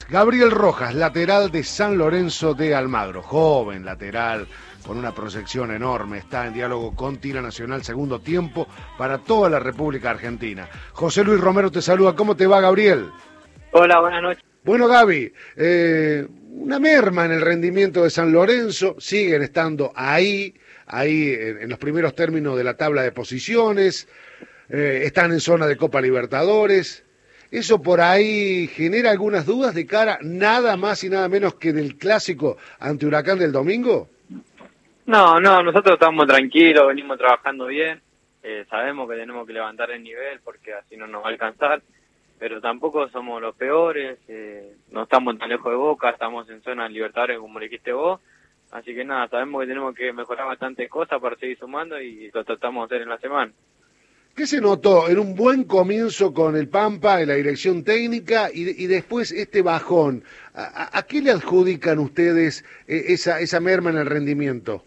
Gabriel Rojas, lateral de San Lorenzo de Almagro, joven lateral, con una proyección enorme, está en diálogo con Tira Nacional, segundo tiempo para toda la República Argentina. José Luis Romero te saluda, ¿cómo te va, Gabriel? Hola, buenas noches. Bueno, Gaby, una merma en el rendimiento de San Lorenzo, siguen estando ahí en los primeros términos de la tabla de posiciones, están en zona de Copa Libertadores. ¿Eso por ahí genera algunas dudas de cara nada más y nada menos que del clásico ante Huracán del domingo? No, nosotros estamos tranquilos, venimos trabajando bien, sabemos que tenemos que levantar el nivel porque así no nos va a alcanzar, pero tampoco somos los peores, no estamos tan lejos de Boca, estamos en zona de Libertadores como le dijiste vos, así que nada, sabemos que tenemos que mejorar bastantes cosas para seguir sumando y lo tratamos de hacer en la semana. ¿Qué se notó en un buen comienzo con el Pampa, en la dirección técnica, y después este bajón? ¿A qué le adjudican ustedes esa merma en el rendimiento?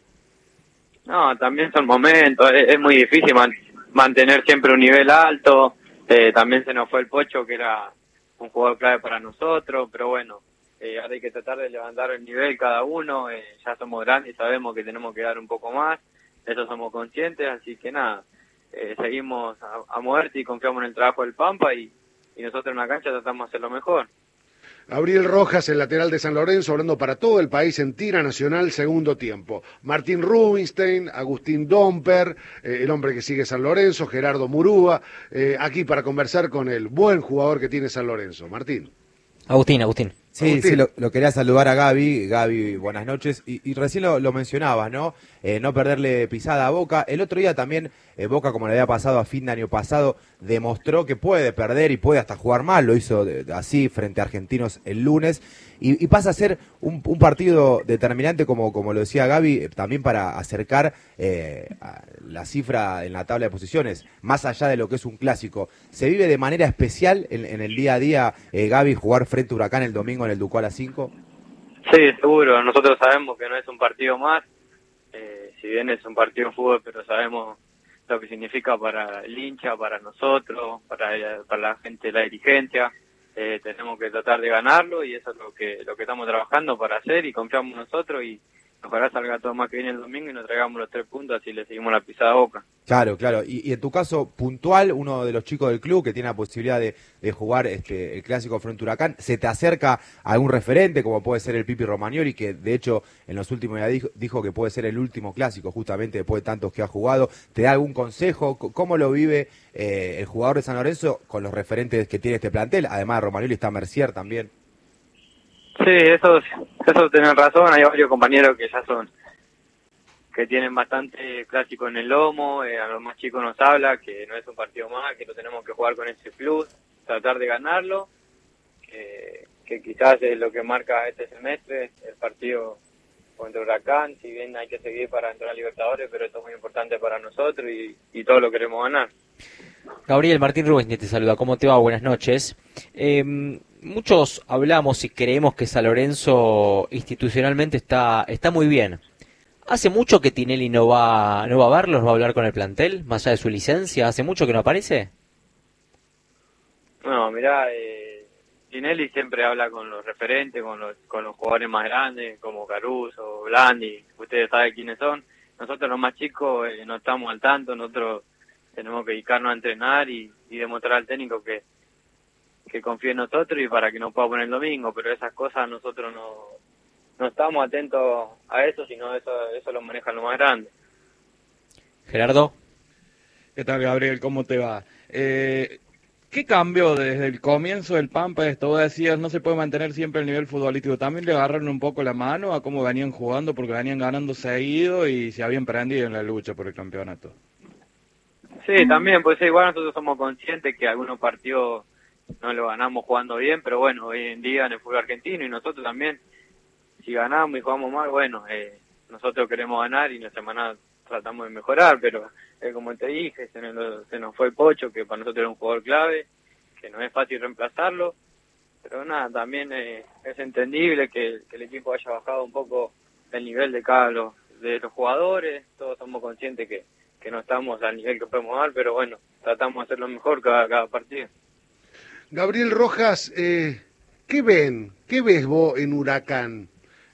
No, también son momentos, es muy difícil mantener siempre un nivel alto, también se nos fue el Pocho, que era un jugador clave para nosotros, pero bueno, ahora hay que tratar de levantar el nivel cada uno, ya somos grandes y sabemos que tenemos que dar un poco más, de eso somos conscientes, así que nada. Seguimos a muerte y confiamos en el trabajo del Pampa y nosotros en la cancha tratamos de hacer lo mejor. Gabriel Rojas, el lateral de San Lorenzo, hablando para todo el país en Tira Nacional, segundo tiempo. Martín Rubinstein, Agustín Domper, el hombre que sigue San Lorenzo, Gerardo Murúa, aquí para conversar con el buen jugador que tiene San Lorenzo. Martín. Agustín. Agustín. Sí, lo quería saludar a Gaby. Gaby, buenas noches. Y recién lo mencionabas, ¿no? No perderle pisada a Boca. El otro día también Boca, como le había pasado a fin de año pasado, demostró que puede perder y puede hasta jugar mal. Lo hizo así frente a Argentinos el lunes. Y pasa a ser un partido determinante, como lo decía Gaby, también para acercar la cifra en la tabla de posiciones, más allá de lo que es un clásico. ¿Se vive de manera especial en el día a día, Gaby, jugar frente a Huracán el domingo en el Ducal A5? Sí, seguro, nosotros sabemos que no es un partido más, si bien es un partido de fútbol, pero sabemos lo que significa para el hincha, para nosotros, para la gente de la dirigencia. Tenemos que tratar de ganarlo y eso es lo que estamos trabajando para hacer y confiamos en nosotros y ojalá salga todo más que bien el domingo y nos traigamos los 3 puntos así le seguimos la pisada a Boca. Claro. Y en tu caso puntual, uno de los chicos del club que tiene la posibilidad de jugar el clásico frente a Huracán, ¿se te acerca a algún referente como puede ser el Pipi Romagnoli, que de hecho en los últimos días dijo que puede ser el último clásico justamente después de tantos que ha jugado? ¿Te da algún consejo? ¿Cómo lo vive el jugador de San Lorenzo con los referentes que tiene este plantel? Además de Romagnoli está Mercier también. Sí, eso tenés razón, hay varios compañeros que tienen bastante clásico en el lomo, a los más chicos nos habla que no es un partido más, que no tenemos que jugar con ese plus, tratar de ganarlo, que quizás es lo que marca este semestre, el partido contra Huracán, si bien hay que seguir para entrar a Libertadores, pero esto es muy importante para nosotros y todo lo queremos ganar. Gabriel, Martín Rubinstein te saluda, ¿cómo te va? Buenas noches. Muchos hablamos y creemos que San Lorenzo institucionalmente está muy bien. ¿Hace mucho que Tinelli no va a verlos, no va a hablar con el plantel, más allá de su licencia? ¿Hace mucho que no aparece? No, mirá, Tinelli siempre habla con los referentes, con los jugadores más grandes, como Caruso, Blandi, ustedes saben quiénes son. Nosotros los más chicos no estamos al tanto, nosotros tenemos que dedicarnos a entrenar y demostrar al técnico que confíe en nosotros y para que nos pueda poner el domingo, pero esas cosas nosotros no estamos atentos a eso, sino eso lo manejan los más grandes. Gerardo. ¿Qué tal, Gabriel? ¿Cómo te va? ¿Qué cambió desde el comienzo del Pampa esto? Vos decías, no se puede mantener siempre el nivel futbolístico. ¿También le agarraron un poco la mano a cómo venían jugando? Porque venían ganando seguido y se habían prendido en la lucha por el campeonato. Sí, también, pues igual nosotros somos conscientes que algunos partidos no lo ganamos jugando bien, pero bueno, hoy en día en el fútbol argentino y nosotros también, si ganamos y jugamos mal, bueno, nosotros queremos ganar y en la semana tratamos de mejorar, pero como te dije, se nos fue el Pocho, que para nosotros era un jugador clave, que no es fácil reemplazarlo, pero nada, también es entendible que el equipo haya bajado un poco el nivel de de los jugadores, todos somos conscientes que no estamos al nivel que podemos dar, pero bueno, tratamos de hacerlo mejor cada partido. Gabriel Rojas, ¿qué ¿Qué ven? ¿Qué ves vos en Huracán?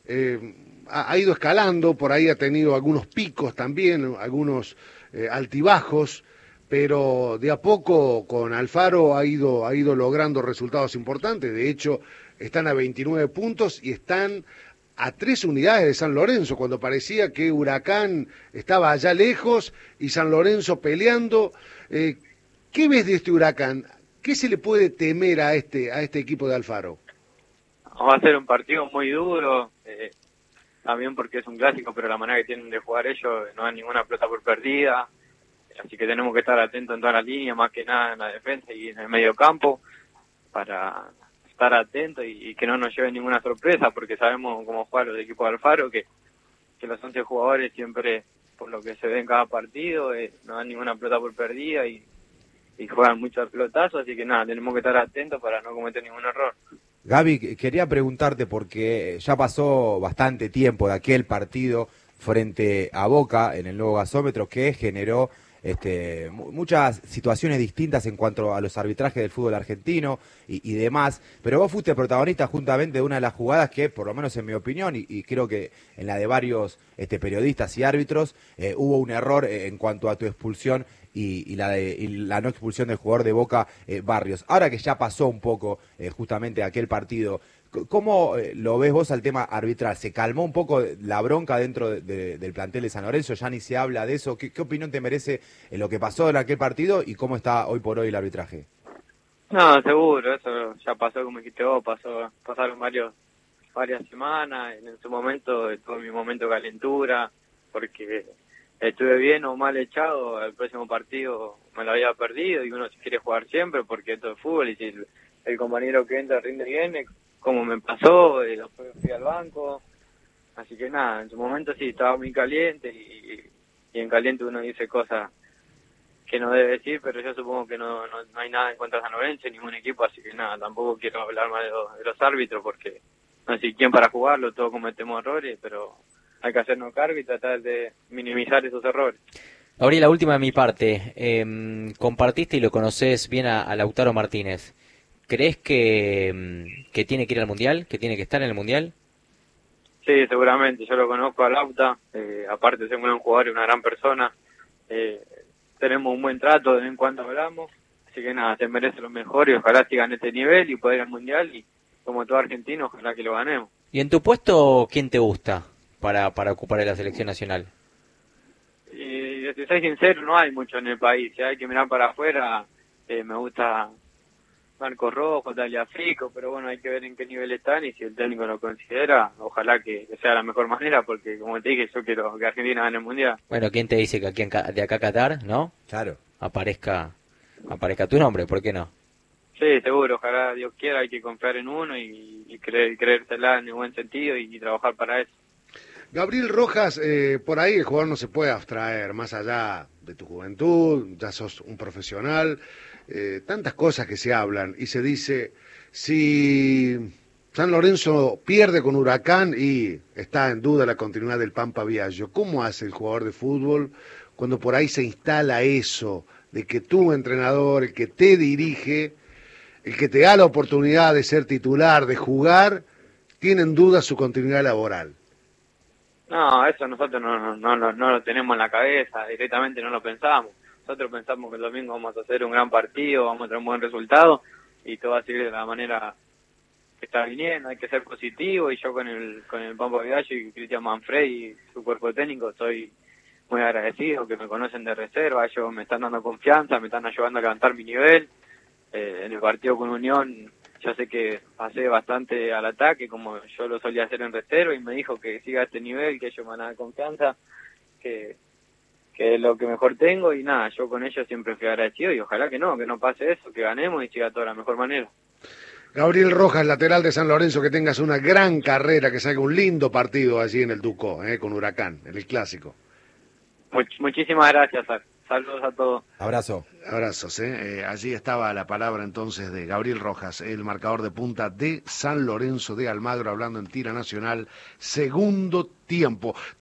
Ha ido escalando, por ahí ha tenido algunos picos también, algunos altibajos, pero de a poco con Alfaro ha ido logrando resultados importantes. De hecho, están a 29 puntos y están a 3 unidades de San Lorenzo, cuando parecía que Huracán estaba allá lejos y San Lorenzo peleando. ¿Qué ves de este Huracán? ¿Qué se le puede temer a este equipo de Alfaro? Va a ser un partido muy duro, también porque es un clásico, pero la manera que tienen de jugar ellos no hay ninguna pelota por perdida, así que tenemos que estar atentos en toda la línea, más que nada en la defensa y en el medio campo, para estar atentos y que no nos lleven ninguna sorpresa, porque sabemos cómo juegan los equipos de Alfaro, que los 11 jugadores siempre, por lo que se ve en cada partido, no dan ninguna pelota por perdida y juegan muchos pelotazos, así que nada, tenemos que estar atentos para no cometer ningún error. Gaby, quería preguntarte porque ya pasó bastante tiempo de aquel partido frente a Boca en el nuevo gasómetro que generó muchas situaciones distintas en cuanto a los arbitrajes del fútbol argentino y demás, pero vos fuiste protagonista juntamente de una de las jugadas que, por lo menos en mi opinión, y creo que en la de varios periodistas y árbitros, hubo un error en cuanto a tu expulsión y la no expulsión del jugador de Boca, Barrios. Ahora que ya pasó un poco justamente aquel partido, ¿cómo lo ves vos al tema arbitral? ¿Se calmó un poco la bronca dentro del plantel de San Lorenzo? ¿Ya ni se habla de eso? ¿Qué opinión te merece lo que pasó en aquel partido y cómo está hoy por hoy el arbitraje? No, seguro, eso ya pasó, como dijiste vos, pasaron varias semanas, en su momento tuve mi momento de calentura, porque estuve bien o mal echado, el próximo partido me lo había perdido y uno quiere jugar siempre porque esto es fútbol y si el compañero que entra rinde bien, como me pasó, después fui al banco, así que nada, en su momento sí estaba muy caliente y en caliente uno dice cosas que no debe decir, pero yo supongo que no hay nada en contra de San Lorenzo, ningún equipo, así que nada, tampoco quiero hablar más de los árbitros porque no sé quién para jugarlo, todos cometemos errores, pero hay que hacernos cargo y tratar de minimizar esos errores. Gabriel, la última de mi parte, compartiste y lo conocés bien a Lautaro Martínez. ¿Crees que tiene que ir al Mundial, que tiene que estar en el Mundial? Sí, seguramente, yo lo conozco a Lauta, aparte de ser un gran jugador y una gran persona, tenemos un buen trato de vez en cuando hablamos, así que nada, se merece lo mejor y ojalá sigan este nivel y pueda ir al Mundial y como todo argentino, ojalá que lo ganemos. ¿Y en tu puesto quién te gusta para ocupar la selección nacional? Y si soy sincero, no hay mucho en el país, si hay que mirar para afuera, me gusta Marco Rojo, Tagliafico, pero bueno, hay que ver en qué nivel están y si el técnico lo considera, ojalá que sea la mejor manera, porque como te dije, yo quiero que Argentina gane el Mundial. Bueno, ¿quién te dice que aquí de acá a Qatar, no? Claro. Aparezca tu nombre, ¿por qué no? Sí, seguro, ojalá Dios quiera, hay que confiar en uno y creérsela en el buen sentido y trabajar para eso. Gabriel Rojas, por ahí el jugador no se puede abstraer, más allá de tu juventud, ya sos un profesional, tantas cosas que se hablan y se dice, si San Lorenzo pierde con Huracán y está en duda la continuidad del Pampa Viaggio, ¿cómo hace el jugador de fútbol cuando por ahí se instala eso, de que tu entrenador, el que te dirige, el que te da la oportunidad de ser titular, de jugar, tiene en duda su continuidad laboral? No, eso nosotros no lo tenemos en la cabeza, directamente no lo pensamos. Nosotros pensamos que el domingo vamos a hacer un gran partido, vamos a tener un buen resultado y todo va a seguir de la manera que está viniendo, hay que ser positivo y yo con el Pampa Viaggio y Cristian Manfred y su cuerpo técnico estoy muy agradecido, que me conocen de reserva, ellos me están dando confianza, me están ayudando a levantar mi nivel. En el partido con Unión yo sé que pasé bastante al ataque como yo lo solía hacer en reserva y me dijo que siga a este nivel, que ellos me van a dar confianza, que es lo que mejor tengo y nada, yo con ellos siempre fui agradecido y ojalá que no pase eso, que ganemos y siga todo de la mejor manera. Gabriel Rojas, lateral de San Lorenzo, que tengas una gran carrera, que salga un lindo partido allí en el Ducó, con Huracán, en el Clásico. Muchísimas gracias, saludos a todos. Abrazo. Abrazos, allí estaba la palabra entonces de Gabriel Rojas, el marcador de punta de San Lorenzo de Almagro, hablando en Tira Nacional, segundo tiempo.